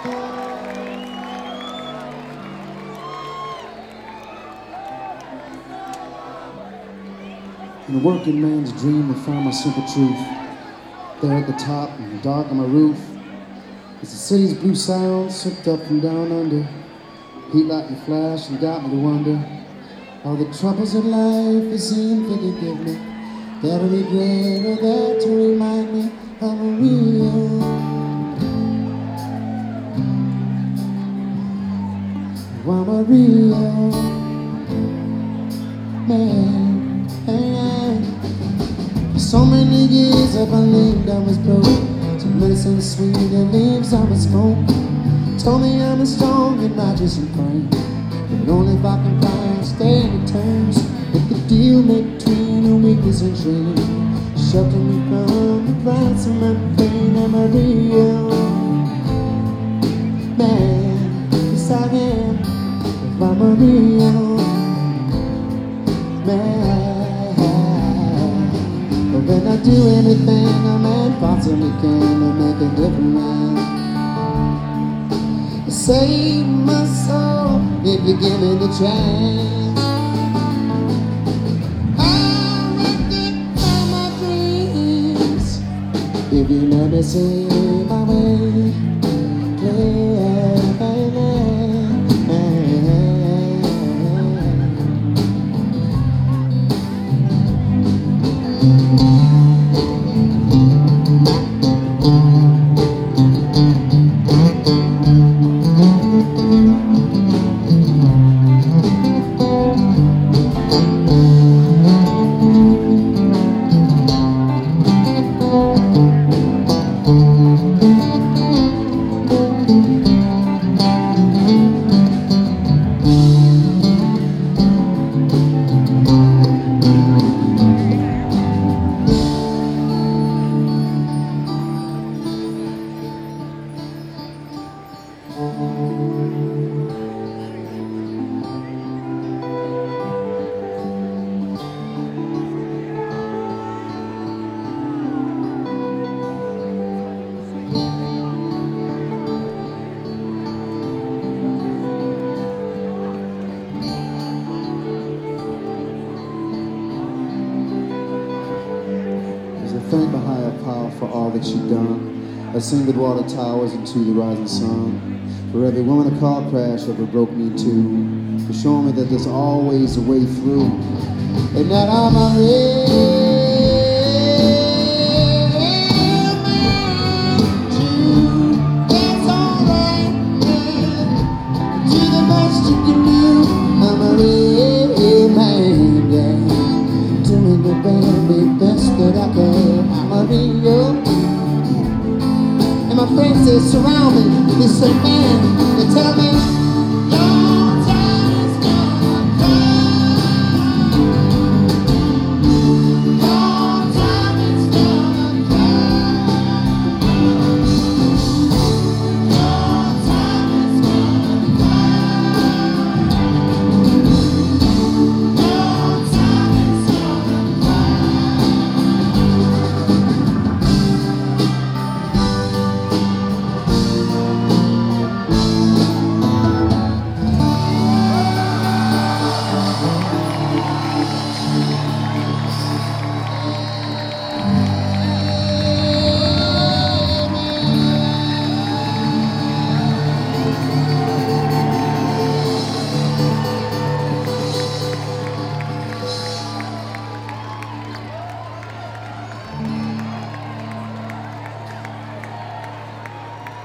In a working man's dream, I found my simple truth. There at the top, in the dark on my roof, as the city's blue sound sipped up and down under. Heat light and flash and got me to wonder all the troubles of life it seemed they could give me. That a regret or that to remind me I'm a real I'm a real man. For so many years I believed I was broke. Some medicine sweet and leaves I would smoke. Told me I'm as strong and not just in frame, but only if I can find standing terms with the deal between a weakness and dream. Shelter me from the price of my pain. I'm a real man. Yes I am. If I'm a real man. But when I do anything, I'm at possibly can make a different man. Save my soul if you give me the chance. I'll make it for my dreams if you let me see my way. Thank the higher power for all that you've done. I sing with water towers into the rising sun. For every woman a car crash ever broke me too. For showing me that there's always a way through. And that I'm a real man too. That's alright. Do the best you can do. I'm a real man, yeah. Doing the very best that I can. I'm a real, and my friends they surround me. They say, man, they tell me